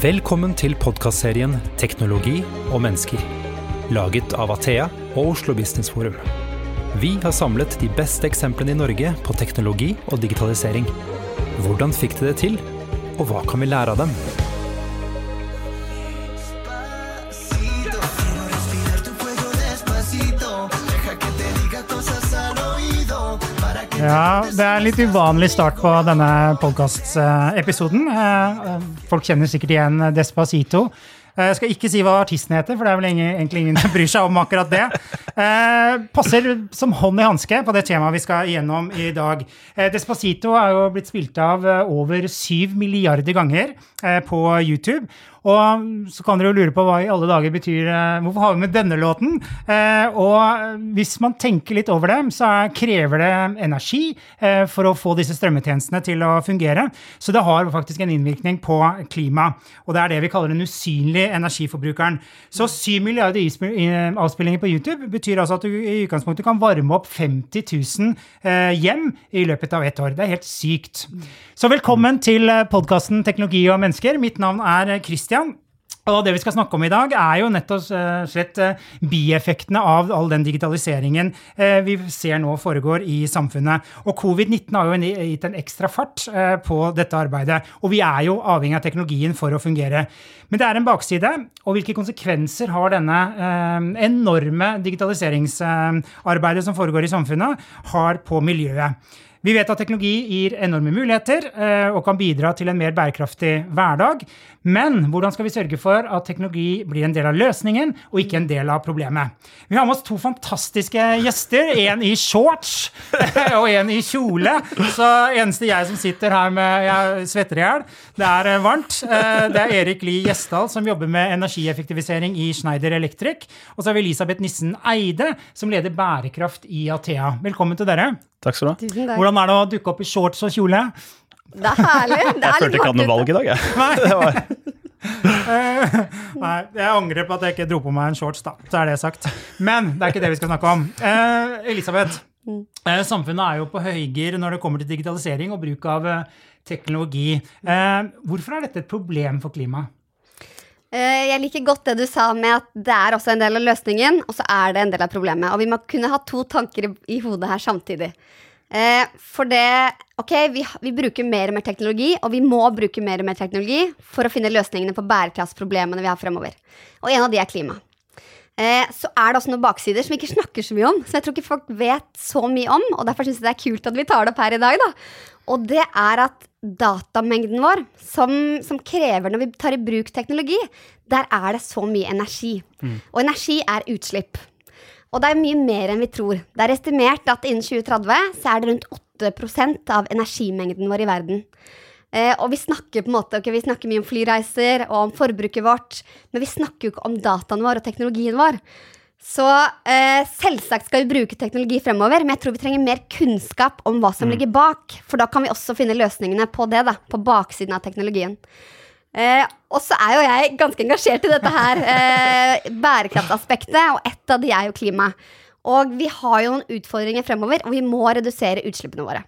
Velkommen til podcastserien Teknologi og mennesker, laget av Athea og Oslo Business Forum. Vi har samlet de beste eksemplene i Norge på teknologi og digitalisering. Hvordan fikk de det til, og hva kan vi lære av dem? Ja, det er litt uvanlig start på denne podcast-episoden. Folk kjenner sikkert igjen Despacito. Jeg skal ikke si hva artisten heter, for det er vel egentlig ingen som bryr seg om akkurat det. Passer som hånd i handske på det temaet vi skal igjennom i dag. Despacito er jo blitt spilt av over 7 milliarder ganger på YouTube. Og så kan dere jo lure på hva i alle dager betyr, hvorfor har vi med denne låten? Og hvis man tenker litt over det, så krever det energi for å få disse strømmetjenestene til å fungere. Så det har faktisk en innvirkning på klima, og det er det vi kaller den usynlige energiforbrukeren. Så 7 milliarder avspillinger på YouTube betyr altså at du i utgangspunktet kan varme opp 50 000 hjem i løpet av et år. Det er helt sykt. Så velkommen til podcasten Teknologi og mennesker. Mitt navn er Christian. Og det vi skal snakke om i dag jo nettopp slett bieffektene av all den digitaliseringen vi ser nå foregår i samfunnet. Og covid-19 har jo gitt en ekstra fart på dette arbeidet, og vi jo avhengig av teknologien for å fungere. Men det en bakside, og hvilke konsekvenser har denne enorme digitaliseringsarbeidet som foregår i samfunnet, har på miljøet. Vi vet at teknologi gir enorme muligheter og kan bidra til en mer bærekraftig hverdag, men hvordan skal vi sørge for at teknologi blir en del av løsningen og ikke en del av problemet? Vi har med oss 2 fantastiske gjester, en i shorts og en i kjole, så eneste jeg som sitter her med jeg svetter i hjel, det varmt. Det Erik Lie Gjesdal som jobber med energieffektivisering i Schneider Electric, og så har vi Elisabeth Nissen Eide som leder bærekraft i Athea. Velkommen til dere. Takk skal du ha. Tusen takk. Hvordan det å dukke opp i shorts og kjole? Det herlig. Jeg følte ikke hadde noe valg i dag, jeg. Nei, jeg angrer på at jeg ikke dro på meg en shorts da, så det sagt. Men det ikke det vi skal snakke om. Elisabeth, samfunnet jo på høygir når det kommer til digitalisering og bruk av teknologi. Hvorfor dette et problem for klima? Jeg liker godt det du sa med at det også en del av løsningen, og så det en del av problemet. Og vi må kunne ha 2 tanker i hodet her samtidig. For det, ok, vi bruker mer og mer teknologi, og vi må bruke mer og mer teknologi for å finne løsningene på bærekraftsproblemene vi har fremover. Og en av de klima. Så det også noen baksider som vi ikke snakker så mye om, som jeg tror ikke folk vet så mye om, og derfor synes jeg det kult at vi tar det opp her i dag da. Og det at datamengden vår, som krever når vi tar i bruk teknologi, der det så mye energi. Og energi utslipp. Og det mye mer enn vi tror. Det estimert at innen 2030 så det rundt 8% av energimengden vår i verden. Og vi snakker på en måte, vi snakker mye om flyreiser og om forbruket vårt, men vi snakker jo ikke om dataen vår og teknologien vår. Så selvsagt skal vi bruke teknologi fremover, men jeg tror vi trenger mer kunnskap om hva som ligger bak, for da kan vi også finne løsningene på det da, på baksiden av teknologien. Og så jo jeg ganske engasjert i dette her bærekraftaspektet, og et av de jo klima. Og vi har jo noen utfordringer fremover, og vi må redusere utslippene våre.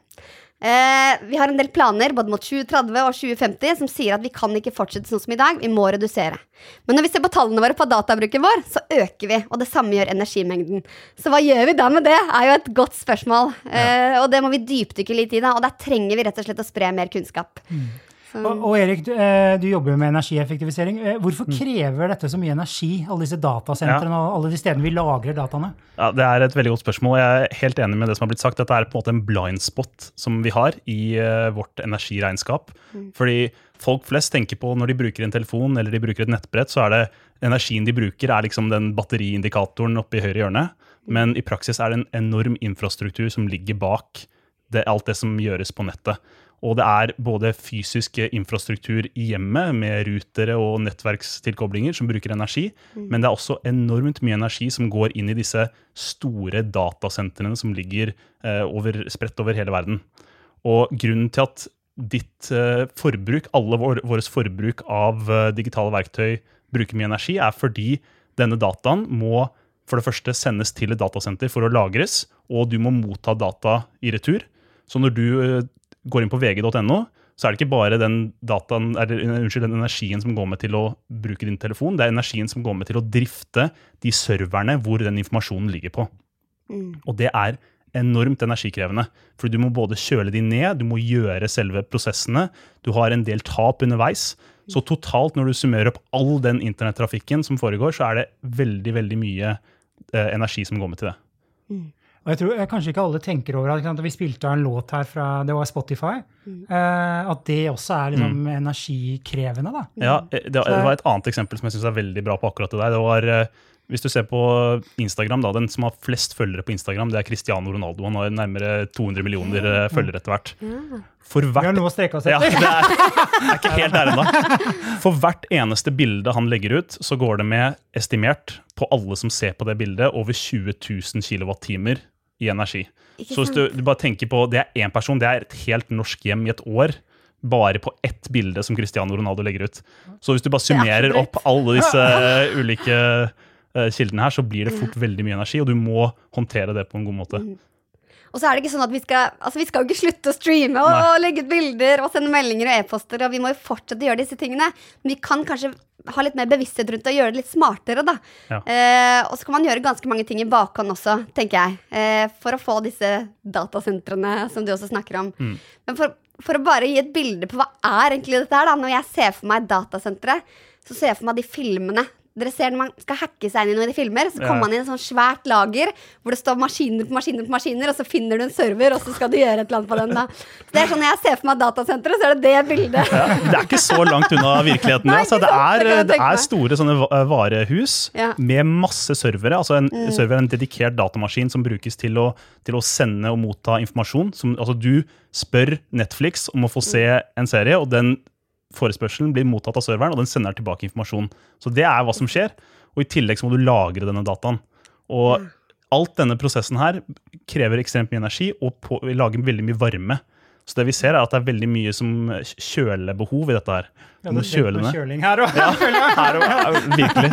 Vi har en del planer både mot 2030 og 2050 som sier at vi kan ikke fortsette sånn som i dag, vi må redusere. Men når vi ser på tallene våre på databruken vår, så øker vi, og det samme gjør energimengden. Så hva gjør vi da med det? Jo et godt spørsmål, og det må vi dypdykke litt i da, og der trenger vi rett og slett å spre mer kunnskap. Og Erik, du jobber med energieffektivisering. Hvorfor krever dette så mye energi, alle disse datasentrene og alle de stedene vi lagrer dataene? Ja, det et veldig godt spørsmål. Jeg helt enig med det som har blitt sagt. Dette på en måte en blind spot som vi har i vårt energiregnskap. Fordi folk flest tenker på når de bruker en telefon eller de bruker et nettbrett, så det energien de bruker liksom den batteriindikatoren oppe i høyre hjørne. Men i praksis det en enorm infrastruktur som ligger bak alt det som gjøres på nettet. Og det både fysisk infrastruktur i hjemmet med rutere og nettverkstilkoblinger som bruker energi, men det også enormt mye energi som går inn i disse store datasentrene som ligger spredt over hele verden. Og grunnen til at ditt forbruk, alle våres forbruk av digitale verktøy bruker mye energi, fordi denne dataen må for det første sendes til et datasenter for å lagres, og du må motta data i retur. Så når du går inn på vg.no, så det ikke bare den den energien som går med til å bruke din telefon, det energien som går med til å drifte de serverne hvor den informasjonen ligger på. Og det enormt energikrevende, for du må både kjøle de ned, du må gjøre selve prosessene, du har en del tap underveis, så totalt når du summerer opp all den internettrafikken som foregår, så det veldig, veldig mye energi som går med til det. Og jeg tror kanskje ikke alle tenker over at vi spilte en låt her fra, det var Spotify, at det også liksom energikrevende da. Ja, det var et annet eksempel som jeg synes veldig bra på akkurat det der. Det var, hvis du ser på Instagram da, den som har flest følgere på Instagram, det Cristiano Ronaldo. Han har nærmere 200 millioner følgere etter hvert. Vi har noe å streke oss etter. Ja, det ikke helt der ennå. For hvert eneste bilde han legger ut, så går det med estimert på alle som ser på det bildet, over 20 000 kilowattimer i energi. Så hvis du bare tenker på, det en person, det et helt norsk hjem i et år, bare på ett bilde som Cristiano Ronaldo legger ut. Så hvis du bare summerer opp alle disse ulike kildene her, så blir det fort veldig mye energi, og du må håndtere det på en god måte. Og så det ikke sånn at vi skal jo ikke slutte å streame og legge ut bilder og sende meldinger og e-poster, og vi må jo fortsette å gjøre disse tingene, men vi kan kanskje ha litt mer bevissthet rundt å gjøre det litt smartere da. Ja. Og så kan man gjøre ganske mange ting i bakhånd også, tenker jeg, for å få disse datasentrene som du også snakker om. Men for å bare gi et bilde på hva egentlig dette her da, når jeg ser for meg datasentret, så ser jeg for meg de filmene. Dere ser når man skal hacke seg inn i noen filmer, så kommer man inn i en sånn svært lager, hvor det står maskiner på maskiner på maskiner, og så finner du en server, og så skal du gjøre et eller annet på den da. Så det sånn, når jeg ser for meg datasenteret, så det bildet. Ja, det ikke så langt unna virkeligheten. Nei, altså, det store sånne varehus med masse servere, altså en server en dedikert datamaskin som brukes til å sende og motta informasjon. Altså du spør Netflix om å få se en serie, og den forespørselen blir mottatt av serveren, og den sender tilbake informasjon. Så det hva som skjer, og i tillegg så må du lagre denne dataen. Og alt denne prosessen her krever ekstremt mye energi, og lager veldig mye varme. Så det vi ser at det veldig mye som kjølebehov i dette her. Ja, det kjøling her også. Ja, her også, virkelig.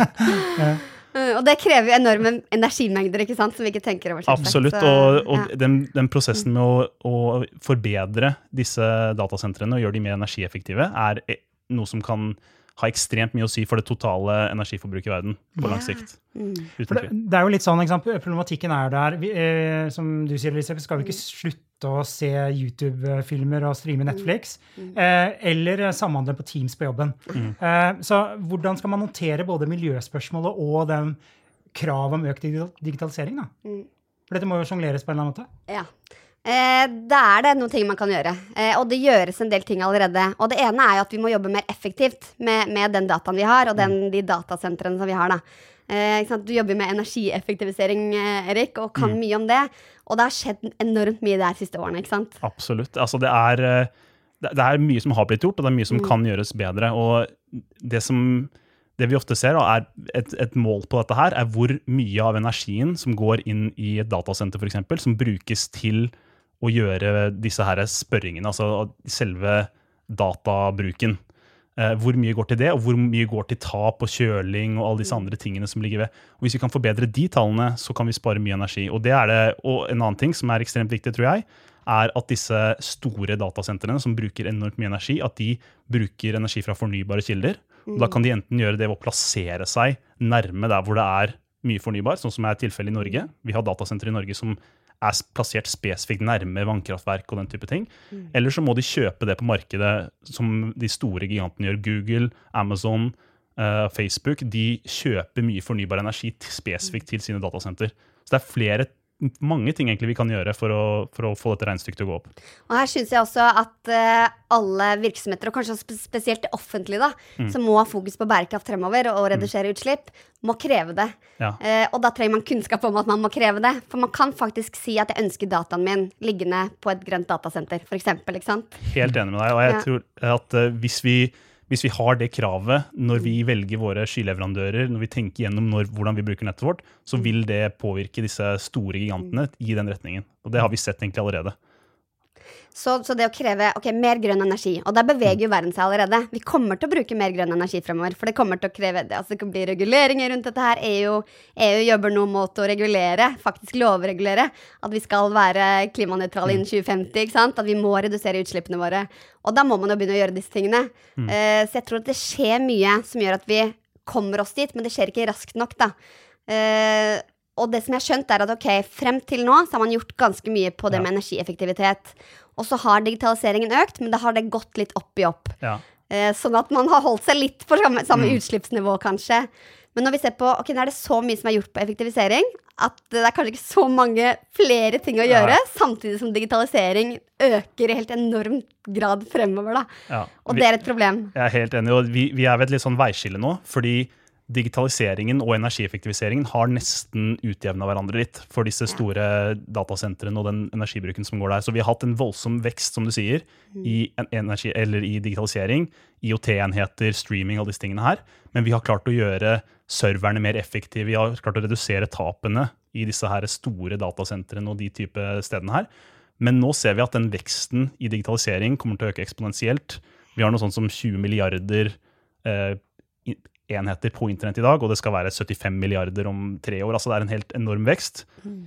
Og det krever jo enorme energimengder, ikke sant, som vi ikke tenker over. Absolutt, og den prosessen med å forbedre disse datasentrene og gjøre de mer energieffektive noe som kan ha ekstremt mye å si for det totale energiforbruket i verden på lang sikt. Det jo litt sånn, problematikken der, som du sier, Elisabeth, skal vi ikke slutte å se YouTube-filmer og streame Netflix, eller samhandle på Teams på jobben. Så hvordan skal man notere både miljøspørsmålet og den krav om økt digitalisering da? For dette må jo jongleres på en eller annen måte. Ja. Det noen ting man kan gjøre, og det gjøres en del ting allerede. Og det ene jo at vi må jobbe mer effektivt med den dataen vi har, og de datasentrene som vi har da. Du jobber med energieffektivisering, Erik, og kan mye om det. Og det har skjedd enormt mye de siste årene, ikke sant? Absolutt. Altså det mye som har blitt gjort, og det mye som kan gjøres bedre. Og det vi ofte ser da, et mål på dette her, hvor mye av energien som går inn i et datasenter for eksempel, som brukes til å gjøre disse her spørringene, altså selve databruken. Hvor mye går til det, og hvor mye går til tap og kjøling og alle disse andre tingene som ligger ved. Og hvis vi kan forbedre de tallene, så kan vi spare mye energi. Og og en annen ting som ekstremt viktig, tror jeg, at disse store datasentrene som bruker enormt mye energi, at de bruker energi fra fornybare kilder. Og da kan de enten gjøre det ved å plassere seg nærme der hvor det mye fornybar, sånn som tilfellet i Norge. Vi har datasentre i Norge som plassert spesifikt nærme vannkraftverk og den type ting. Eller så må de kjøpe det på markedet som de store gigantene gjør. Google, Amazon, Facebook, de kjøper mye fornybar energi spesifikt til sine datasenter. Så det mange ting egentlig vi kan gjøre for å få dette regnestykket til å gå opp. Og her synes jeg også at alle virksomheter, og kanskje spesielt det offentlige da, som må ha fokus på bærekraft fremover og redusere utslipp, må kreve det. Ja. Og da trenger man kunnskap om at man må kreve det. For man kan faktisk si at jeg ønsker dataen min liggende på et grønt datasenter, for eksempel, ikke sant? Helt enig med deg, og jeg tror at hvis vi har det kravet når vi velger våre skyleverandører, når vi tenker gjennom hvordan vi bruker nettet vårt, så vil det påvirke disse store gigantene i den retningen. Og det har vi sett egentlig allerede. Så det å kreve mer grønn energi, og der beveger jo verden seg allerede. Vi kommer til å bruke mer grønn energi fremover, for det kommer til å kreve det. Altså det kan bli reguleringer rundt dette her. EU jobber nå mot å regulere, faktisk lovregulere, at vi skal være klimanøytrale innen 2050, ikke sant? At vi må redusere utslippene våre. Og da må man jo begynne å gjøre disse tingene. Så jeg tror at det skjer mye som gjør at vi kommer oss dit, men det skjer ikke raskt nok da. Og det som jeg har skjønt er at frem til nå så har man gjort ganske mye på det med energieffektivitet. Og så har digitaliseringen økt, men da har det gått litt opp i opp. Ja. Sånn at man har holdt seg litt på samme utslippsnivå kanskje. Men når vi ser på, nå er det så mye som er gjort på effektivisering, at det er kanskje ikke så mange flere ting å gjøre, samtidig som digitalisering øker i helt enormt grad fremover da. Ja, og det er et problem. Jeg er helt enig, og vi er ved et litt sånn veiskille nå, fordi digitaliseringen og energieffektiviseringen har nesten utjevnet hverandre litt for disse store datasentrene og den energibruken som går der. Så vi har hatt en voldsom vekst, som du sier, i energi, eller i digitalisering, IoT-enheter, streaming og disse tingene her. Men vi har klart å gjøre serverne mer effektive, vi har klart å redusere tapene i disse her store datasentrene og de type stedene her. Men nå ser vi at den veksten i digitalisering kommer til å øke eksponentielt. Vi har noe sånt som 20 milliarder enheter på internett i dag, og det skal være 75 milliarder om 3 år. Altså det er en helt enorm vekst.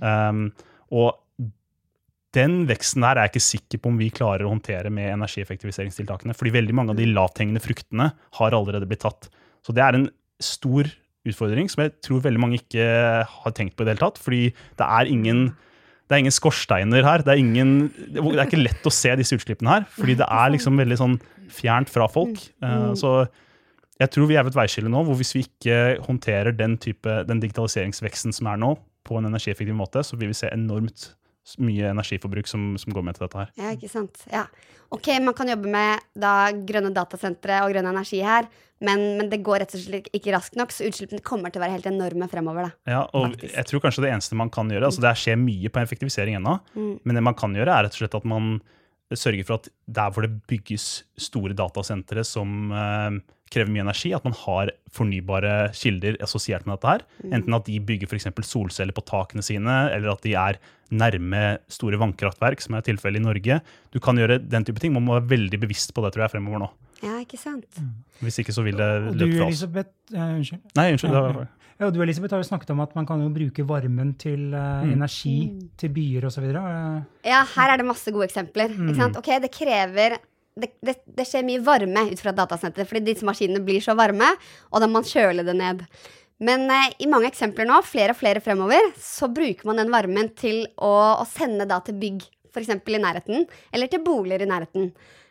Og den veksten der er jeg ikke sikker på om vi klarer å håndtere med energieffektiviseringstiltakene, fordi veldig mange av de lavthengende fruktene har allerede blitt tatt. Så det er en stor utfordring som jeg tror veldig mange ikke har tenkt på i det hele tatt, fordi det er ingen skorsteiner her, det er ikke lett å se disse utslippene her, fordi det er liksom veldig sånn fjernt fra folk. Så jeg tror vi er ved et veiskille nå, hvor hvis vi ikke håndterer den digitaliseringsveksten som er nå, på en energieffektiv måte, så vil vi se enormt mye energiforbruk som går med til dette her. Ja, ikke sant? Ja. Man kan jobbe med da grønne datasentre og grønn energi her, men det går rett og slett ikke raskt nok, så utslippene kommer til å være helt enorme fremover da. Ja, og faktisk. Jeg tror kanskje det eneste man kan gjøre, altså det skjer mye på effektivisering ennå, men det man kan gjøre er rett og slett at man sørger for at der hvor det bygges store datasentre som krever mye energi, at man har fornybare kilder assosiert med dette her. Enten at de bygger for eksempel solceller på takene sine, eller at de er nærme store vannkraftverk, som er tilfellet i Norge. Du kan gjøre den type ting. Man må være veldig bevisst på det, tror jeg, fremover nå. Ja, ikke sant? Hvis ikke så vil det løpe fra oss. Unnskyld. Nei, unnskyld. Ja, du, Elisabeth, har jo snakket om at man kan jo bruke varmen til energi, til byer og så videre. Ja, her er det masse gode eksempler. Ikke sant? Det krever... Det skjer mye varme ut fra datasenteret, fordi disse maskinene blir så varme, og da må man kjøle det ned. Men i mange eksempler nå, flere og flere fremover, så bruker man den varmen til å sende da til bygg, for eksempel i nærheten, eller til boliger i nærheten.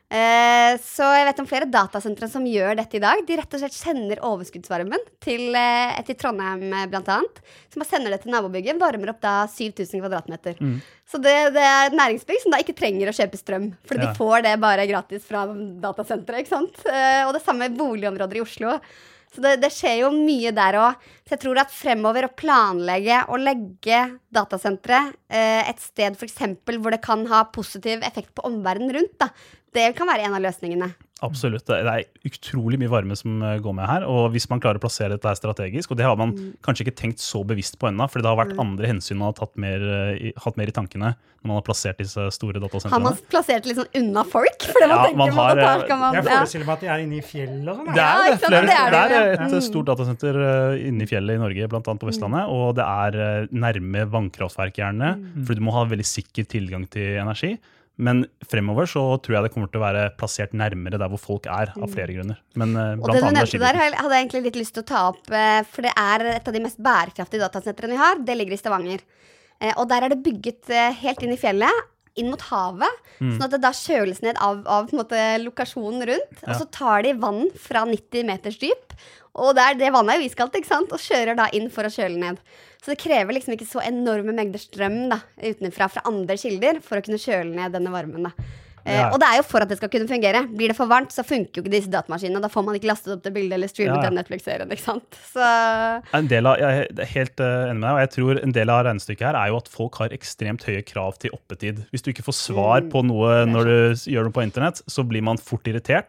Så jeg vet om flere datasentre som gjør dette i dag. De rett og slett sender overskuddsvarmen til Trondheim blant annet, som bare sender det til nabobygget, varmer opp da 7000 kvadratmeter. Så det er et næringsbygg som da ikke trenger å kjøpe strøm, fordi de får det bare gratis fra datasenteret, ikke sant? Og det samme i boligområder i Oslo. Så det skjer jo mye der også. Så jeg tror at fremover å planlegge og legge datasenteret et sted for eksempel hvor det kan ha positiv effekt på omverdenen rundt da, det kan være en av løsningene. Absolutt. Det er utrolig mye varme som går med her, og hvis man klarer å plassere dette her strategisk, og det har man kanskje ikke tenkt så bevisst på ennå, for det har vært andre hensyn man har hatt mer i tankene når man har plassert disse store datasentrene. Har man plassert litt sånn unna folk? For det man tenker jeg forestiller meg at de er inne i fjellet og sånn. Det er et stort datasenter inne i fjellet i Norge, blant annet på Vestlandet, og det er nærme vannkraftverk gjerne, fordi du må ha veldig sikker tilgang til energi. Men fremover så tror jeg det kommer til å være plassert nærmere der hvor folk er, av flere grunner. Men og det du nevnte der hadde jeg egentlig litt lyst til å ta opp, for det er et av de mest bærekraftige datasentrene vi har. Det ligger i Stavanger. Og der er det bygget helt inn i fjellet, inn mot havet, sånn at det da kjøles ned av på en måte lokasjonen rundt, og så tar de vann fra 90 meters dyp, og det vannet er jo iskaldt, ikke sant? Og kjører da inn for å kjøle ned. Så det krever liksom ikke så enorme mengder strøm da, utenfra fra andre kilder for å kunne kjøle ned denne varmen da. Og det er jo for at det skal kunne fungere. Blir det for varmt, så funker jo ikke disse datamaskinene. Da får man ikke lastet opp det bildet eller streamet den Netflix-serien, ikke sant? Så... Jeg er helt enig med deg, og jeg tror en del av regnestykket her er jo at folk har ekstremt høye krav til oppetid. Hvis du ikke får svar på noe når du gjør noe på internett, så blir man fort irritert.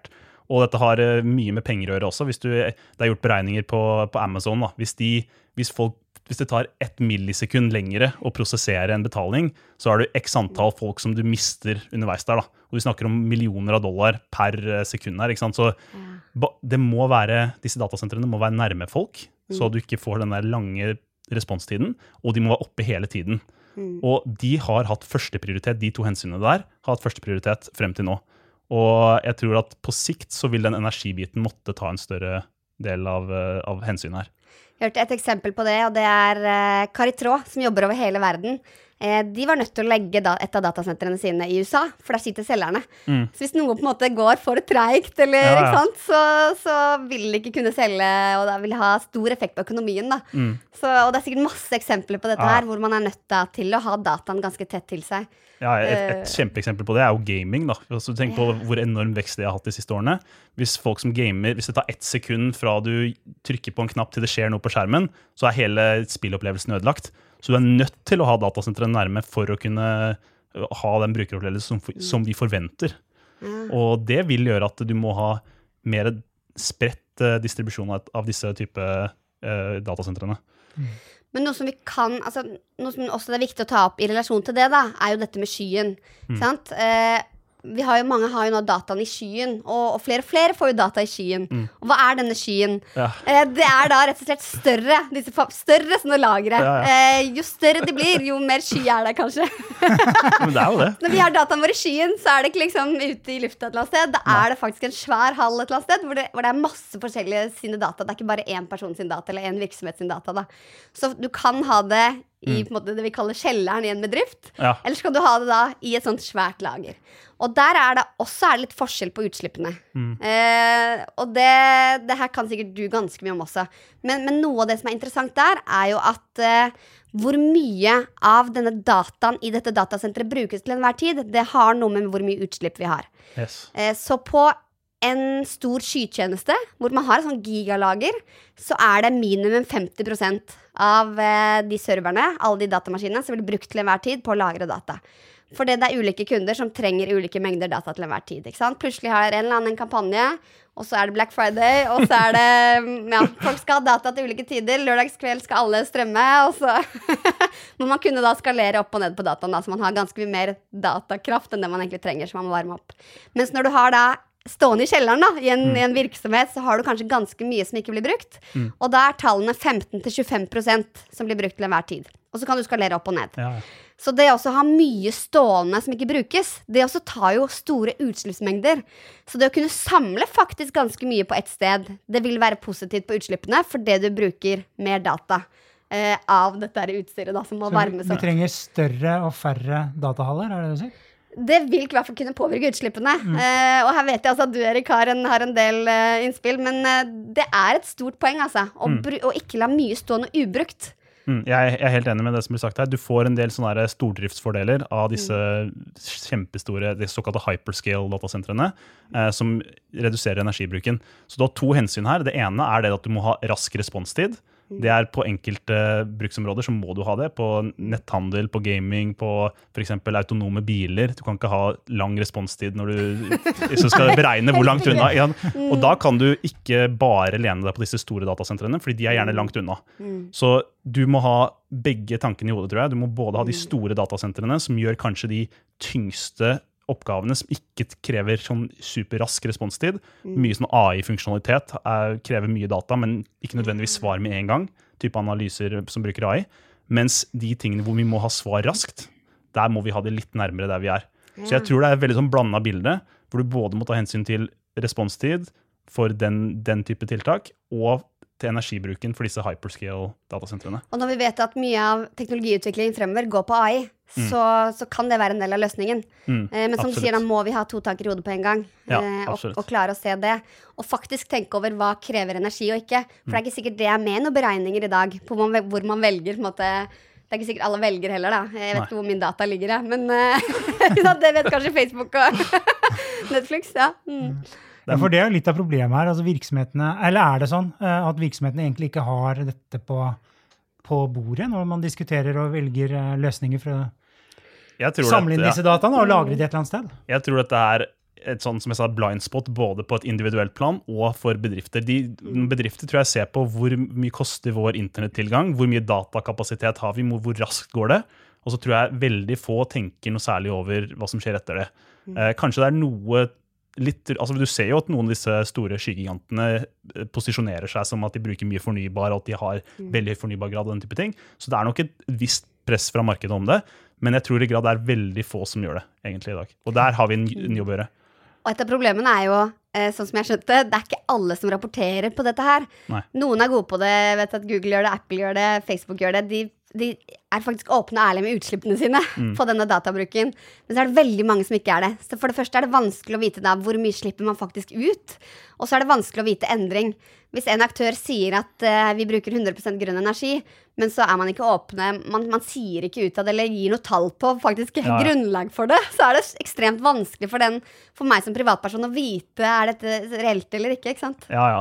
Og dette har mye med penger å gjøre også. Hvis det er gjort beregninger på Amazon, da. Hvis det tar 1 millisekund lengre å prosessere en betaling, så har du x antall folk som du mister underveis der. Da. Og vi snakker om millioner av dollar per sekund her. Ikke sant? Så disse datasentrene må være nærme folk, så du ikke får den der lange responstiden, og de må være oppe hele tiden. Og de har hatt førsteprioritet, de 2 hensynene der har hatt førsteprioritet frem til nå. Og jeg tror at på sikt så vil den energibiten måtte ta en større del av hensynet her. Jeg hørte et eksempel på det, og det er Caritro, som jobber over hele verden. De var nødt til å legge et av datasentrene sine i USA, for der sitter selgerne. Så hvis noe på en måte går for treigt, eller, ikke sant, så vil de ikke kunne selge, og det vil ha stor effekt på økonomien. Da. Og det er sikkert masse eksempler på dette her, hvor man er nødt til å ha dataen ganske tett til seg. Ja, et kjempeeksempel på det er jo gaming. Da. Altså, tenk på hvor enorm vekst det har hatt de siste årene. Hvis folk som gamer, hvis det tar 1 sekund fra du trykker på en knapp til det skjer noe på skjermen, så er hele spillopplevelsen ødelagt. Så du er nødt til å ha datasenteret nærme for å kunne ha den brukeropplevelsen som vi forventer. Og det vil gjøre at du må ha mer spredt distribusjon av disse type datasentrene. Men noe som noe som også er viktig å ta opp i relasjon til det, da, er jo dette med skyen. Sant? Mange har jo nå dataen i skyen, og flere får jo data i skyen. Og hva er denne skyen? Ja. Det er da rett og slett større sånne lagre. Jo større de blir, jo mer sky er det kanskje. Men det er jo det. Når vi har dataen vår i skyen, så er det ikke liksom ute i lufta et eller annet sted. Da er det faktisk en svær hall et eller annet sted, hvor det er masse forskjellige sine data. Det er ikke bare én person sin data, eller en virksomhet sin data. Da. Så du kan ha det i på en måte, det vi kaller kjelleren i en bedrift, eller så kan du ha det da i et sånt svært lager. Og der er det litt forskjell på utslippene. Og det her kan sikkert du ganske mye om også. Men noe av det som er interessant der, er jo at hvor mye av denne dataen i dette datasenteret brukes til enhver tid, det har noe med hvor mye utslipp vi har. Yes. Så på en stor skytjeneste, hvor man har et sånt gigalager, så er det minimum 50% av de serverne, alle de datamaskinene, som blir brukt til enhver tid på å lagre data. Fordi det er ulike kunder som trenger ulike mengder data til enhver tid, ikke sant? Plutselig har en eller annen kampanje, og så er det Black Friday, og så er det, folk skal ha data til ulike tider, lørdagskveld skal alle strømme, og så må man kunne da skalere opp og ned på dataen, da, så man har ganske mye mer datakraft enn det man egentlig trenger, så man må varme opp. Mens når du har da stående i kjelleren da, i en virksomhet, så har du kanskje ganske mye som ikke blir brukt, og da er tallene 15-25% som blir brukt til enhver tid. Og så kan du skalere opp og ned. Ja. Så det også å ha mye stående som ikke brukes, det også tar jo store utslippsmengder. Så det å kunne samle faktisk ganske mye på ett sted, det vil være positivt på utslippene, for det du bruker mer data av dette utstyret da, som må varmes opp. Så vi trenger større og færre datahaller, er det du sier? Det vil i hvert fall kunne påvirke utslippene. Og her vet jeg altså at du, Erik, har en del innspill, men det er et stort poeng altså, å ikke la mye stå noe ubrukt. Jeg er helt enig med det som blir sagt her. Du får en del sånne stordriftsfordeler av disse kjempestore, de såkalte hyperscale datasentrene, som reduserer energibruken. Så du har 2 hensyn her. Det ene er det at du må ha rask responstid. Det er på enkelte bruksområder så må du ha det, på netthandel, på gaming, på for eksempel autonome biler. Du kan ikke ha lang responstid når du skal beregne hvor langt unna. Og da kan du ikke bare lene deg på disse store datasentrene, fordi de er gjerne langt unna. Så du må ha begge tankene i hodet, tror jeg. Du må både ha de store datasentrene, som gjør kanskje de tyngste oppgavene som ikke krever sånn superrask responstid. Mye sånn AI-funksjonalitet krever mye data, men ikke nødvendigvis svar med en gang. Type analyser som bruker AI. Mens de tingene hvor vi må ha svar raskt, der må vi ha det litt nærmere der vi er. Så jeg tror det er et veldig sånn blandet bilde, hvor du både må ta hensyn til responstid for den type tiltak, og til energibruken for disse hyperscale datasentrene. Og når vi vet at mye av teknologiutvikling fremover går på AI, så kan det være en del av løsningen. Men som du sier, da må vi ha 2 tanker i hodet på en gang, og klare å se det. Og faktisk tenke over hva krever energi og ikke. For det er ikke sikkert det er med noen beregninger i dag, på hvor man velger, på en måte. Det er ikke sikkert alle velger heller da. Jeg vet ikke hvor min data ligger, men det vet kanskje Facebook og Netflix, ja. For det er jo litt av problemet her, altså virksomhetene, eller er det sånn at virksomhetene egentlig ikke har dette på bordet når man diskuterer og velger løsninger for å samle inn disse dataene og lagre det et eller annet sted? Jeg tror dette er et sånt, som jeg sa, blind spot både på et individuelt plan og for bedrifter. Bedrifter tror jeg ser på hvor mye koster vår internettilgang, hvor mye datakapasitet har vi, hvor raskt går det, og så tror jeg veldig få tenker noe særlig over hva som skjer etter det. Kanskje det noe litt, altså du ser jo at noen av disse store skygigantene posisjonerer seg som at de bruker mye fornybar, og at de har veldig høy fornybargrad og den type ting, så det nok et visst press fra markedet om det, men jeg tror i grad det veldig få som gjør det egentlig i dag. Og der har vi en jobb å gjøre. Og et av problemene jo, sånn som jeg skjønte, det ikke alle som rapporterer på dette her. Nei. Noen gode på det, vet at Google gjør det, Apple gjør det, Facebook gjør det. De faktisk åpne og ærlige med utslippene sine på denne databruken. Men så det veldig mange som ikke det. Så for det første det vanskelig å vite da, hvor mye slipper man faktisk ut. Og så det vanskelig å vite endring. Hvis en aktør sier at vi bruker 100% grønn energi, men så man ikke åpne, man sier ikke ut av det, eller gir noe tall på faktisk grunnlag for det, så det ekstremt vanskelig for meg som privatperson å vite, dette reelt eller ikke sant? Ja,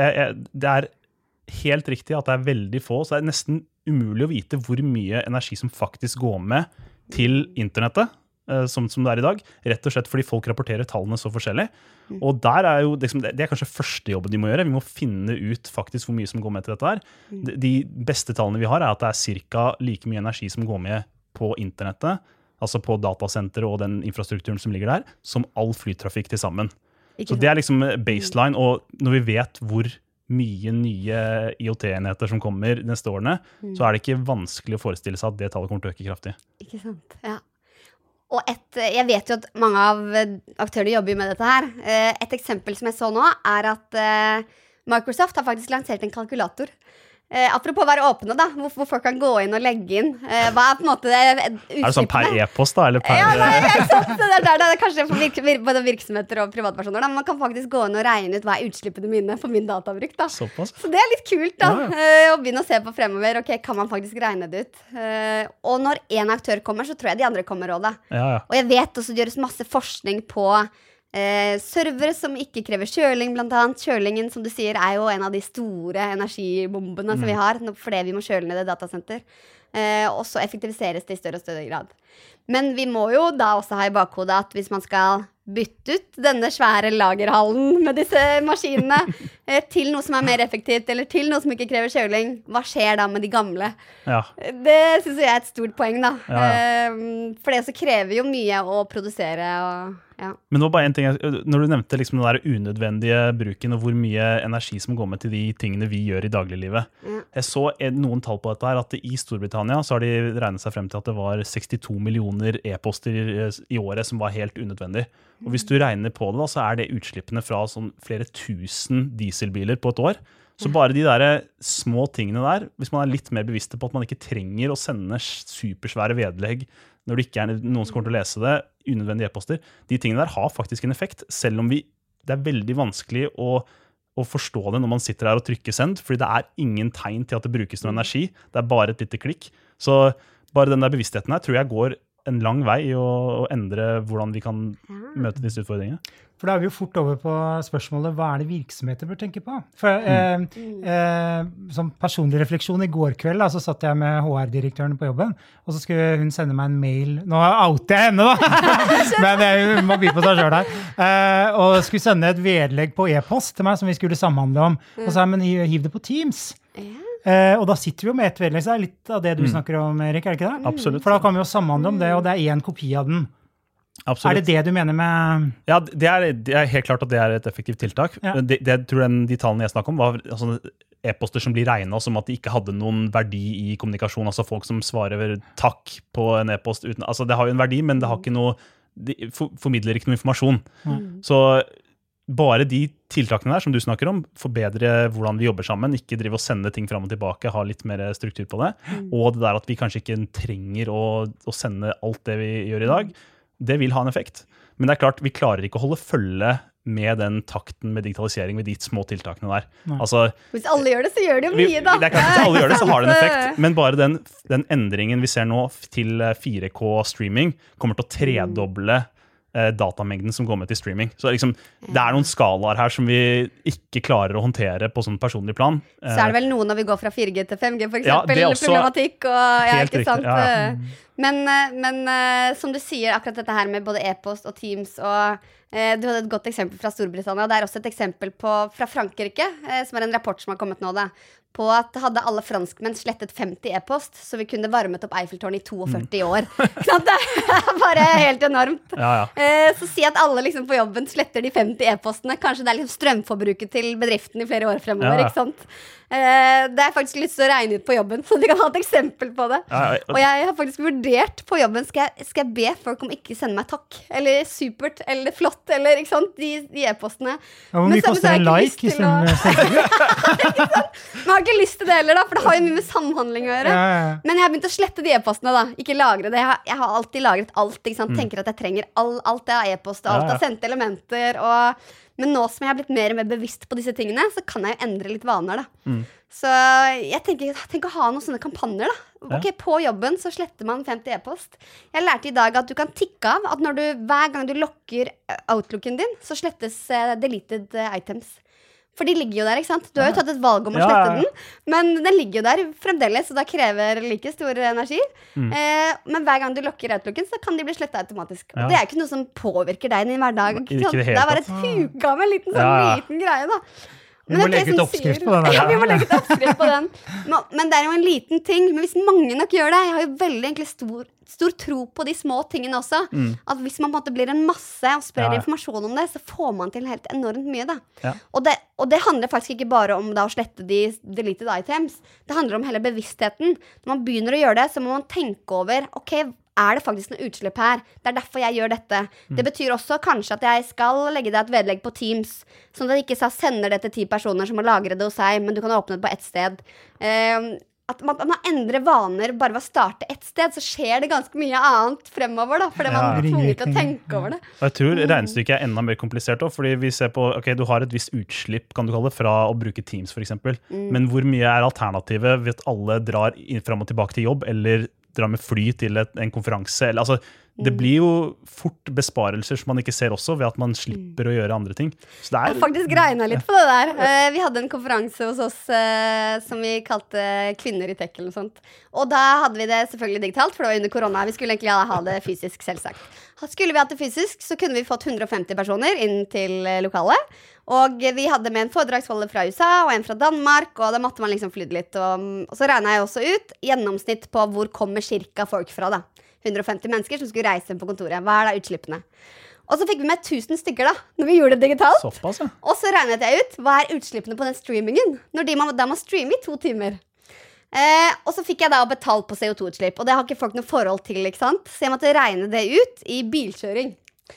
det helt riktig at det veldig få, så det nesten umulig å vite hvor mye energi som faktisk går med til internettet, som det i dag, rett og slett fordi folk rapporterer tallene så forskjellig. Og der jo, det kanskje første jobben de må gjøre. Vi må finne ut faktisk hvor mye som går med til dette her. De beste tallene vi har at det cirka like mye energi som går med på internettet, altså på datasenter og den infrastrukturen som ligger der, som all flytrafikk til sammen. Så det liksom baseline, og når vi vet hvor mye nye IoT-enheter som kommer de neste årene, så det ikke vanskelig å forestille seg at det tallet kommer til å øke kraftig. Ikke sant, ja. Og jeg vet jo at mange av aktører jobber med dette her. Et eksempel som jeg så nå, at Microsoft har faktisk lansert en kalkulator. Apropos å være åpne da, hvor folk kan gå inn og legge inn. Hva på en måte utslippene? Det sånn per e-post da, eller per... Ja, nei, sant. Det kanskje for både virksomheter og privatpersoner da. Man kan faktisk gå inn og regne ut hva utslippene mine for min databruk da. Såpass. Så det litt kult da, å begynne å se på fremover. Ok, kan man faktisk regne det ut? Og når en aktør kommer, så tror jeg de andre kommer også da. Ja. Og jeg vet også det gjøres masse forskning på servere som ikke krever kjøling blant annet. Kjølingen, som du sier, jo en av de store energibombene som vi har, fordi vi må kjøle ned i datasenter. Og så effektiviseres det i større og større grad. Men vi må jo da også ha i bakhodet at hvis man skal bytte ut denne svære lagerhallen med disse maskinene til noe som mer effektivt, eller til noe som ikke krever kjøling, hva skjer da med de gamle? Ja. Det synes jeg et stort poeng da. Ja. For det så krever jo mye å produsere og... Ja. Men nå bare en ting, når du nevnte liksom den der unødvendige bruken og hvor mye energi som går med til de tingene vi gjør i dagliglivet. Jeg så noen tall på dette her, at i Storbritannia så har de regnet seg frem til at det var 62 millioner e-poster i året som var helt unødvendig. Og hvis du regner på det da, så det utslippene fra sånn flere tusen dieselbiler på et år. Så bare de der små tingene der, hvis man litt mer bevisste på at man ikke trenger å sende supersvære vedlegg når det ikke noen som kommer til å lese det, unødvendige e-poster, de tingene der har faktisk en effekt, selv om det veldig vanskelig å forstå det når man sitter her og trykker send, fordi det ingen tegn til at det brukes noe energi, det bare et lite klikk. Så bare den der bevisstheten her tror jeg går en lang vei i å endre hvordan vi kan møte disse utfordringene. For da vi jo fort over på spørsmålet, hva det virksomheter bør tenke på? For som personlig refleksjon i går kveld, så satt jeg med HR-direktøren på jobben, og så skulle hun sende meg en mail. Nå outer jeg henne da! Men jeg må by på seg selv her. Og skulle sende et vedlegg på e-post til meg som vi skulle samhandle om. Og så sa jeg, men hiv det på Teams. Og da sitter vi jo med et vedlegg, så det litt av det du snakker om, Erik, det ikke det? Absolutt. For da kan vi jo samhandle om det, og det en kopi av den. Absolutt. Det du mener med... Ja, det helt klart at det et effektivt tiltak. Ja. Det tror jeg de tallene jeg snakker om var e-poster som blir regnet som at de ikke hadde noen verdi i kommunikasjon, altså folk som svarer takk på en e-post uten, altså det har jo en verdi, men det har ikke noe, de formidler ikke noe informasjon. Så bare de tiltakene der som du snakker om, forbedre hvordan vi jobber sammen, ikke drive og sende ting fram og tilbake, ha litt mer struktur på det, og det der at vi kanskje ikke trenger å sende alt det vi gjør i dag, det vil ha en effekt. Men det klart, vi klarer ikke å holde følge med den takten med digitalisering, med de små tiltakene der. Altså, hvis alle gjør det, så gjør det jo mye da. Det klart, hvis alle gjør det, så har det en effekt. Men bare den endringen vi ser nå til 4K streaming kommer til å tredoble datamengden som går med til streaming. Så liksom, det noen skalaer her som vi ikke klarer å håndtere på sånn personlig plan. Så det vel noe når vi går fra 4G til 5G, for eksempel, problematikk, og ikke sant? Riktig, Men som du sier, akkurat dette her med både e-post og Teams og Du hadde et godt eksempel fra Storbritannia. Det også et eksempel fra Frankrike, som en rapport som har kommet nå, da, på at hadde alle franskmenn slettet 50 e-post, så vi kunne varmet opp Eiffeltårnet i 42 år. Det bare helt enormt. Så si at alle liksom på jobben sletter de 50 e-postene. Kanskje det liksom strømforbruket til bedriften i flere år fremover, ikke sant? Det faktisk lyst til å regne ut på jobben, så de kan ha et eksempel på det. Og jeg har faktisk vurdert på jobben, skal jeg be folk om ikke sende meg takk, eller supert, eller flott, eller ikke sant, de e-postene. Hvor mye koster en like? Men jeg har ikke lyst til det heller da, for det har jo mye med samhandling å gjøre. Men jeg har begynt å slette de e-postene da, ikke lagre det. Jeg har alltid lagret alt, ikke sant, tenker at jeg trenger alt det av e-post, alt av sendte elementer, men nå som jeg har blitt mer og mer bevisst på disse tingene, så kan jeg jo endre litt vaner da. Så jeg tenker å ha noen sånne kampanjer da. Ok, på jobben så sletter man 50 e-post. Jeg lærte i dag at du kan tikke av at hver gang du lokker Outlooken din, så slettes deleted items. For de ligger jo der, ikke sant? Du har jo tatt et valg om å slette den, men den ligger jo der fremdeles, og da krever like stor energi. Men hver gang du lokker Outlooken, så kan de bli slettet automatisk. Og det jo ikke noe som påvirker deg i din hverdag. Det bare et huka med en liten greie da. Vi må legge ut oppskrift på den. Ja, vi må legge ut oppskrift på den. Men det jo en liten ting. Men hvis mange nok gjør det, jeg har jo veldig egentlig stor tro på de små tingene også. At hvis man på en måte blir en masse og sprer informasjon om det, så får man til helt enormt mye da. Og det handler faktisk ikke bare om da å slette de deleted items. Det handler om hele bevisstheten. Når man begynner å gjøre det, så må man tenke over, ok, det faktisk noe utslipp her? Det derfor jeg gjør dette. Det betyr også kanskje at jeg skal legge deg et vedlegg på Teams, sånn at jeg ikke sender det til 10 personer som må lagre det hos seg, men du kan åpne det på ett sted. At man endrer vaner bare ved å starte ett sted, så skjer det ganske mye annet fremover da, fordi man blir tvunget til å tenke over det. Og jeg tror regnestykket enda mer komplisert også, fordi vi ser på, ok, du har et visst utslipp, kan du kalle det, fra å bruke Teams for eksempel, men hvor mye alternativet ved at alle drar frem og tilbake til jobb, eller drar med fly til en konferanse, eller altså, det blir jo fort besparelser som man ikke ser også, ved at man slipper å gjøre andre ting. Så det jeg har faktisk regnet litt på det der. Vi hadde en konferanse hos oss som vi kalte Kvinner i Tech eller noe sånt. Og da hadde vi det selvfølgelig digitalt, for det var under korona. Vi skulle egentlig ha det fysisk, selvsagt. Skulle vi hatt det fysisk, så kunne vi fått 150 personer inn til lokalet. Og vi hadde med en foredragsholder fra USA og en fra Danmark, og da måtte man liksom flytte litt. Og så regnet jeg også ut gjennomsnitt på hvor kommer cirka folk fra da. 150 mennesker som skulle reise på kontoret. Hva da utslippene? Og så fikk vi med 1000 stykker da, når vi gjorde det digitalt. Såpass, ja. Og så regnet jeg ut, hva utslippene på den streamingen? Når da må streame i 2 timer. Og så fikk jeg da betalt på CO2-utslipp, og det har ikke folk noe forhold til, ikke sant? Så jeg måtte regne det ut i bilkjøring.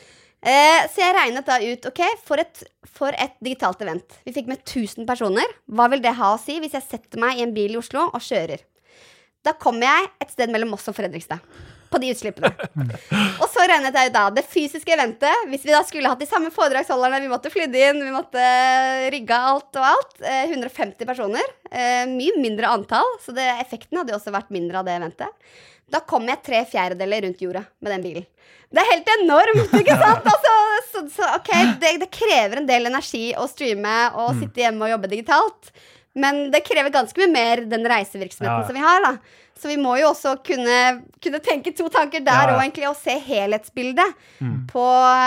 Så jeg regnet da ut, ok, for et digitalt event. Vi fikk med 1000 personer. Hva vil det ha å si hvis jeg setter meg i en bil i Oslo og kjører? Da kommer jeg et sted mellom Moss og Fredrikstad på de utslippene. Og så regnet jeg ut da, det fysiske eventet, hvis vi da skulle hatt de samme foredragsholderne, vi måtte flytte inn, vi måtte rigge alt og alt, 150 personer, mye mindre antall, så effekten hadde jo også vært mindre av det eventet. Da kom jeg 3/4 rundt jorda med den bilen. Det helt enormt, ikke sant? Altså, så ok, det krever en del energi å streame og sitte hjemme og jobbe digitalt, men det krever ganske mye mer den reisevirksomheten som vi har da. Så vi må jo også kunne tenke 2 tanker der og egentlig å se helhetsbildet på...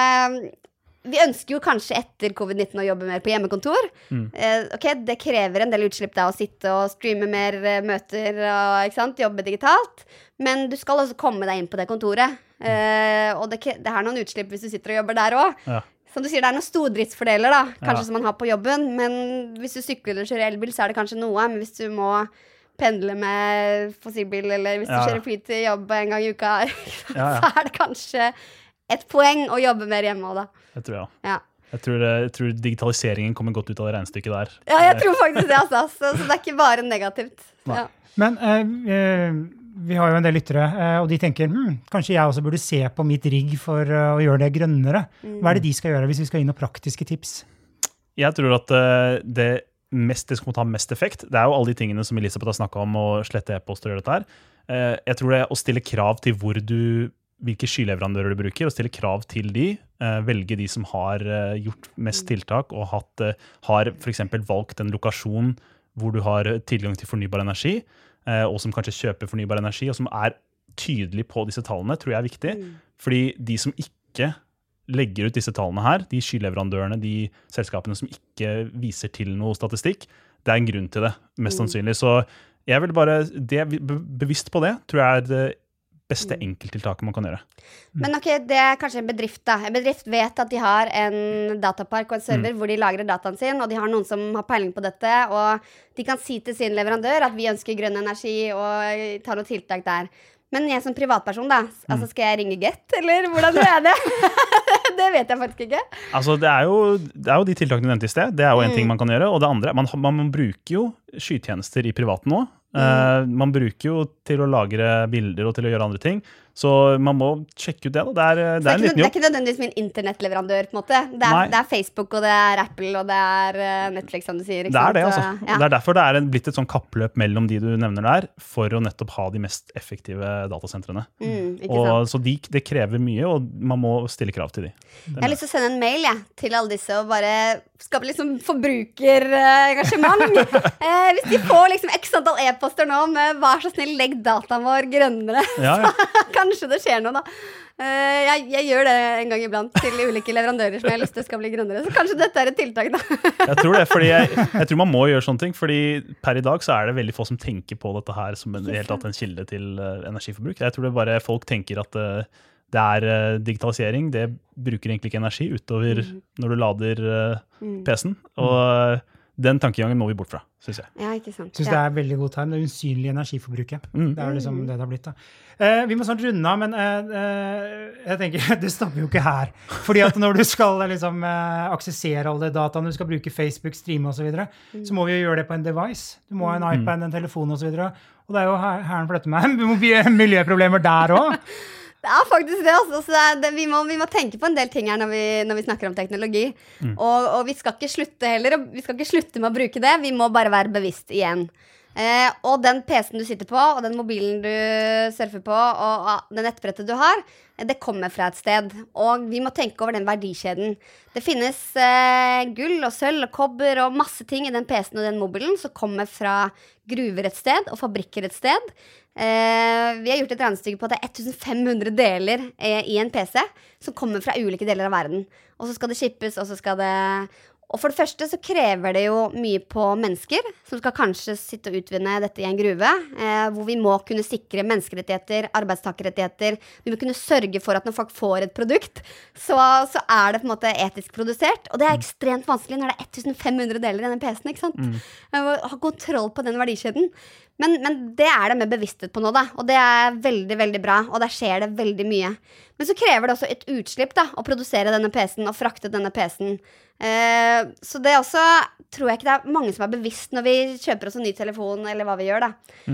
Vi ønsker jo kanskje etter covid-19 å jobbe mer på hjemmekontor. Ok, det krever en del utslipp da å sitte og streame mer møter og ikke sant, jobbe digitalt. Men du skal også komme deg inn på det kontoret. Og det har noen utslipp hvis du sitter og jobber der også. Som du sier, det noen stordriftsfordeler da, kanskje som man har på jobben. Men hvis du sykler eller kjører elbil, så det kanskje noe. Men hvis du må pendle med fossilbil, eller hvis du kjører fly til jobb en gang i uka, så det kanskje et poeng å jobbe mer hjemme også da. Det tror jeg. Jeg tror digitaliseringen kommer godt ut av det regnestykket der. Ja, jeg tror faktisk det, altså. Så det ikke bare negativt. Ja. Men vi har jo en del lyttere, og de tenker, kanskje jeg også burde se på mitt rigg for å gjøre det grønnere. Hva det de skal gjøre hvis vi skal gi noen praktiske tips? Jeg tror at det som må ta mest effekt, det jo alle de tingene som Elisabeth har snakket om, å slette e-poster og gjøre dette her. Jeg tror det å stille krav til hvilke skyleverandører du bruker, og stille krav til de, velge de som har gjort mest tiltak, og har for eksempel valgt en lokasjon hvor du har tilgang til fornybar energi, og som kanskje kjøper fornybar energi, og som tydelig på disse tallene, tror jeg viktig. Fordi de som ikke legger ut disse tallene her, de skyleverandørene, de selskapene som ikke viser til noe statistikk, det en grunn til det, mest sannsynlig. Så jeg vil bare, bevisst på det, tror jeg det beste enkelttiltaket man kan gjøre. Men ok, det kanskje en bedrift da. En bedrift vet at de har en datapark og en server hvor de lagrer dataen sin, og de har noen som har peiling på dette, og de kan si til sin leverandør at vi ønsker grønn energi og ta noen tiltak der. Men jeg som privatperson da, altså skal jeg ringe Get, eller hvordan gjør jeg det? Det vet jeg faktisk ikke. Altså, det er jo de tiltakene du nevnte i sted. Det er jo en ting man kan gjøre. Og det andre, man bruker jo skytjenester i privaten nå. Man bruker jo til å lagre bilder og til å gjøre andre ting. Så man må sjekke ut det. Da. Det er en liten jobb. Det ikke nødvendigvis min internettleverandør, på en måte. Det er Facebook, og det er Apple, og det er Netflix, som du sier. Det er det, altså. Ja. Det er derfor det blitt et sånn kappløp mellom de du nevner der, for å nettopp ha de mest effektive datasentrene. Så det krever mye, og man må stille krav til de. Jeg har lyst til å sende en mail til alle disse, og bare skape liksom forbrukerengasjement. Hvis de får liksom x antall e-poster nå med vær så snill, legg dataen vår grønnere. Ja. Kanskje det skjer noe da. Jeg gjør det en gang iblant til ulike leverandører som jeg har lyst til skal bli grønnere. Så kanskje dette et tiltak da. Jeg tror det, fordi jeg tror man må gjøre sånne ting, fordi per i dag så det veldig få som tenker på dette her som helt tatt en kilde til energiforbruk. Jeg tror det bare folk tenker at det digitalisering, det bruker egentlig ikke energi utover når du lader PC-en, og den tankegangen må vi bort fra, synes jeg. Ja, ikke sant. Jeg synes det veldig godt her, det usynlige energiforbruket. Det liksom det har blitt da. Vi må snart runde av, men jeg tenker, det stopper jo ikke her. Fordi at når du skal liksom, aksessere alle dataene, du skal bruke Facebook, streame og så videre, så må vi jo gjøre det på en device. Du må ha en iPad, en telefon og så videre. Og det jo her for dette med miljøproblemer der også. Det faktisk det, altså. Så vi må tenke på en del ting her når vi snakker om teknologi. Og vi skal ikke slutte heller, og vi skal ikke slutte med å bruke det. Vi må bare være bevisst igjen. Og den PC-en du sitter på, og den mobilen du surfer på, og det nettbrettet du har, det kommer fra et sted. Og vi må tenke over den verdikjeden. Det finnes gull og sølv og kobber og masse ting i den PC-en og den mobilen som kommer fra gruver et sted og fabrikker et sted. Vi har gjort et regnestykke på at det 1500 deler i en PC som kommer fra ulike deler av verden. Og så skal det shippes, og så skal det... Og for det første så krever det jo mye på mennesker som skal kanskje sitte og utvinne dette i en gruve, hvor vi må kunne sikre menneskerettigheter, arbeidstakerrettigheter. Vi må kunne sørge for at når folk får et produkt, så det på en måte etisk produsert. Og det ekstremt vanskelig når det 1500 deler i denne PC-en, ikke sant? Ha kontroll på den verdikjeden. Men det det med bevissthet på nå da, og det veldig, veldig bra, og der skjer det veldig mye. Men så krever det også et utslipp da, å produsere denne PC-en og frakte denne PC-en. Så det også, tror jeg ikke det mange som bevisst når vi kjøper oss en ny telefon, eller hva vi gjør da.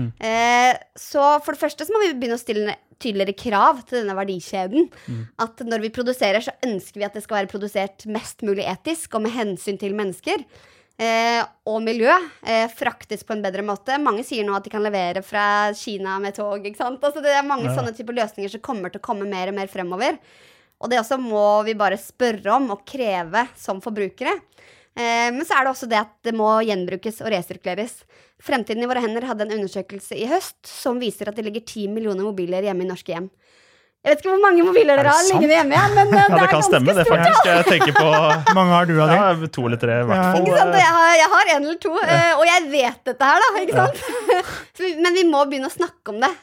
Så for det første så må vi begynne å stille tydeligere krav til denne verdikjeden. At når vi produserer, så ønsker vi at det skal være produsert mest mulig etisk, og med hensyn til mennesker. Og miljø fraktes på en bedre måte. Mange sier nå at de kan levere fra Kina med tog, ikke sant? Altså det mange sånne typer løsninger som kommer til å komme mer og mer fremover. Og det også må vi bare spørre om og kreve som forbrukere. Men så det også det at det må gjenbrukes og resirkuleres. Fremtiden i våre hender hadde en undersøkelse i høst som viser at det ligger 10 millioner mobiler hjemme i norske hjem. Jeg vet ikke hvor mange mobiler dere har liggende hjemme, men det kan stemme, det faktisk. Jeg tenker på... mange har du av det? Ja, 2 eller 3 i hvert fall. Ikke sant? Jeg har 1 eller 2, og jeg vet dette her da, ikke sant? Men vi må begynne å snakke om det.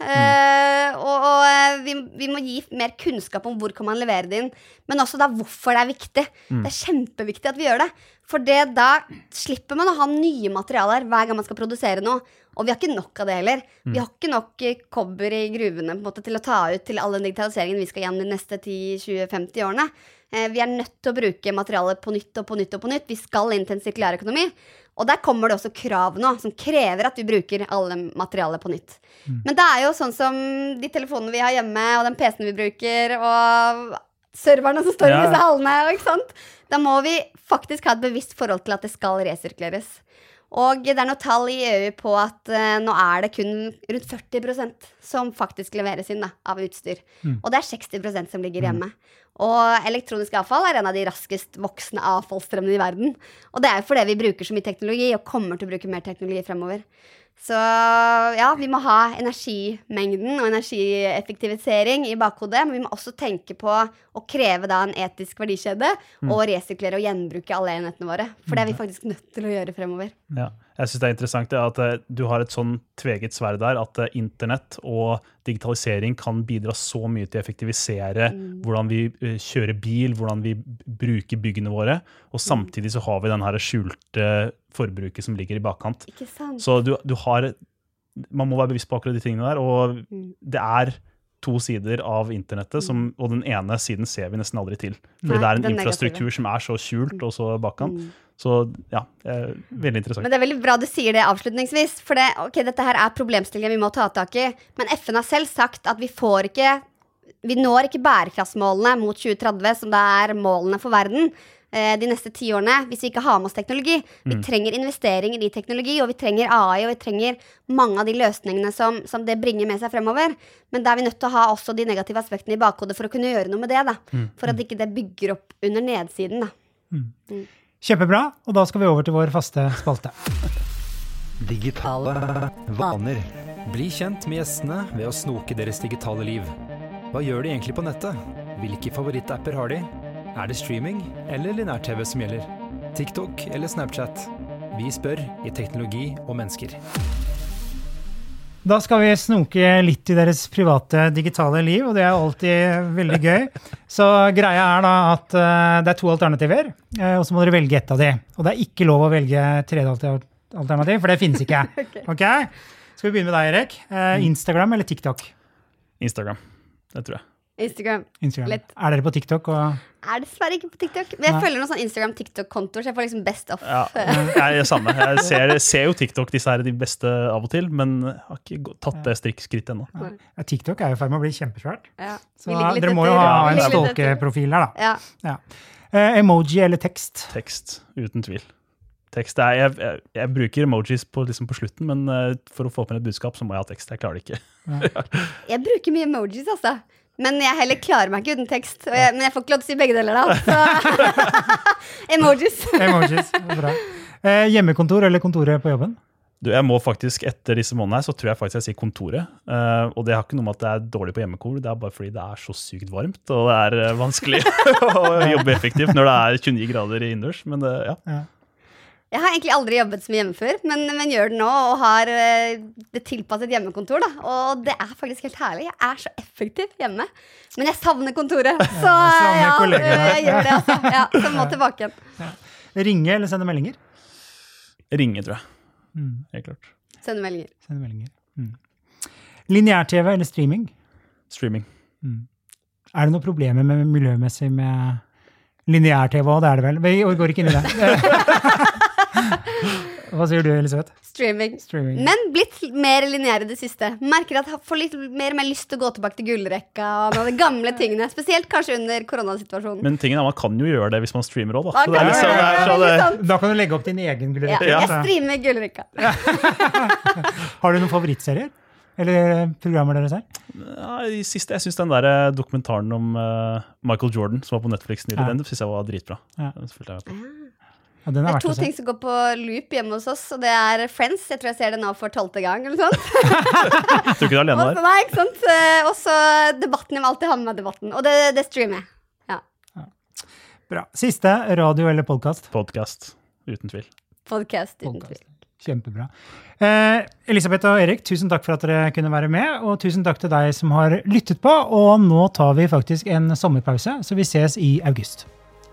Og vi må gi mer kunnskap om hvor kan man levere det inn, men også da hvorfor det viktig. Det kjempeviktig at vi gjør det. For da slipper man å ha nye materialer hver gang man skal produsere noe. Og vi har ikke nok av det heller. Vi har ikke nok kobber i gruvene på en måte, til å ta ut til all den digitaliseringen vi skal gjennom de neste 10, 20, 50 årene. Vi nødt til å bruke materialer på nytt og på nytt og på nytt. Vi skal inn til en sirkulærøkonomi. Og der kommer det også krav nå, som krever at vi bruker alle materialer på nytt. Men det jo sånn som de telefonene vi har hjemme, og den PC-en vi bruker, og serverne som står i disse hallene, ikke sant? Da må vi faktisk ha et bevisst forhold til at det skal resirkuleres. Og det noe tall i EU på at nå det kun rundt 40% som faktisk leveres inn da, av utstyr. Og det 60% som ligger hjemme. Og elektronisk avfall en av de raskest voksende avfallsstrømmene i verden. Og det jo fordi vi bruker så mye teknologi, og kommer til å bruke mer teknologi fremover. Så ja, vi må ha energimengden og energieffektivisering i bakhodet, men vi må også tenke på å kreve da en etisk verdikjede og resirkulere og gjenbruke alle enhetene våre. For det er vi faktisk nødt til å gjøre fremover. Ja, jeg synes det er interessant at du har et sånn tveget sverd der, at internett og digitalisering kan bidra så mye til å effektivisere hvordan vi kjører bil, hvordan vi bruker byggene våre, og samtidig så har vi den her skjulte forbruket som ligger i bakkant. Ikke sant? Så man må være bevisst på akkurat de tingene der, og det er to sider av internettet, og den ene siden ser vi nesten aldri til. Fordi det er en infrastruktur som er så skjult og så bakkant. Så ja, veldig interessant. Men det er veldig bra du sier det avslutningsvis, for dette her er problemstillingen vi må ta tak i, men FN har selv sagt at vi når ikke bærekraftsmålene mot 2030, som det er målene for verden, de neste 10 årene, hvis vi ikke har med oss teknologi. Vi trenger investeringer i teknologi, og vi trenger AI, og vi trenger mange av de løsningene som det bringer med seg fremover. Men da er vi nødt til å ha også de negative aspektene i bakhodet for å kunne gjøre noe med det, da. For at ikke det bygger opp under nedsiden, da. Kjempebra, og da skal vi over til vår faste spalte. Digitale vaner. Bli kjent med gjestene ved å snoke deres digitale liv. Hva gjør de egentlig på nettet? Hvilke favorittapper har de? Er det streaming eller lineær-TV som gjelder? TikTok eller Snapchat? Vi spør i Teknologi og mennesker. Da skal vi snoke litt i deres private digitale liv, og det er alltid veldig gøy. Så greia er da at det er 2 alternativer, og så må dere velge ett av de. Og det er ikke lov å velge tredje alternativ, for det finnes ikke. Okay? Skal vi begynne med deg, Erik? Instagram eller TikTok? Instagram, det tror jeg. Instagram. Er dere på TikTok? Er dessverre ikke på TikTok. Men jeg følger noen sånn Instagram-TikTok-kontoer, så jeg får liksom best of. Ja, jeg er samme. Jeg ser jo TikTok, disse her er de beste av og til, men jeg har ikke tatt det skrittet ennå. Ja, TikTok er jo i ferd med å bli kjempesvært. Ja. Så dere må jo ha en stalkeprofil her, da. Ja. Emoji eller tekst? Tekst, uten tvil. Tekst jeg bruker emojis på slutten, men for å få opp et budskap så må jeg ha tekst. Jeg klarer det ikke. Jeg bruker mye emojis, altså. Men jeg heller klarer meg ikke uten tekst. Men jeg får ikke lov til å si begge deler da. Så emojis. Emojis, bra. Hjemmekontor eller kontoret på jobben? Jeg må faktisk, etter disse månedene, så tror jeg faktisk jeg sier kontoret. Og det har ikke noe med at det er dårlig på hjemmekontor, det er bare fordi det er så sykt varmt, og det er vanskelig å jobbe effektivt når det er 29 grader innendørs. Men ja. Jeg har egentlig aldri jobbet som hjemme før, men gjør det nå og har det tilpasset hjemmekontor da. Og det er faktisk helt herlig. Jeg er så effektiv hjemme. Men jeg savner kontoret. Så ja, jeg gjør det altså. Ja, så må tilbake igjen. Ja. Ringe eller sende meldinger? Ringe, tror jeg. Helt klart. Sende meldinger. Lineær-TV eller streaming? Streaming. Er det noen problemer med miljømessig med lineær-TV også? Det er det vel. Vi går ikke inn i det. Hva sier du, Elisabeth? Streaming. Men blitt mer lineær i det siste. Merker at jeg får litt mer og mer lyst til å gå tilbake til gullrekka og de gamle tingene. Spesielt kanskje under koronasituasjonen. Men tingen er, man kan jo gjøre det hvis man streamer også, da. Da kan du legge opp din egen gullrekka. Ja, jeg streamer gullrekka. Har du noen favorittserier? Eller programmer dere ser? Ja, i siste, jeg synes den der dokumentaren om Michael Jordan, som var på Netflix nylig, den synes jeg var dritbra. Den fulgte jeg med på. Det er 2 ting som går på loop hjemme hos oss, og det er Friends. Jeg tror jeg ser det nå for 12. gang, eller sånt. Jeg tror ikke du er alene der. Nei, ikke sant? Og så debatten, jeg må alltid ha med meg debatten. Og det streamer jeg. Ja. Bra. Siste, radio eller podcast? Podcast, uten tvil. Podcast, uten tvil. Kjempebra. Elisabeth og Erik, tusen takk for at dere kunne være med, og tusen takk til deg som har lyttet på, og nå tar vi faktisk en sommerpause, så vi ses i august.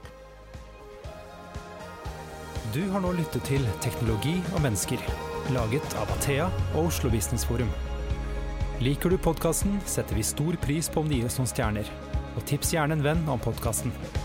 Du har nå lyttet til Teknologi og mennesker, laget av Athea og Oslo Business Forum. Liker du podcasten, setter vi stor pris på om du gir oss noen stjerner, og tips gjerne en venn om podcasten.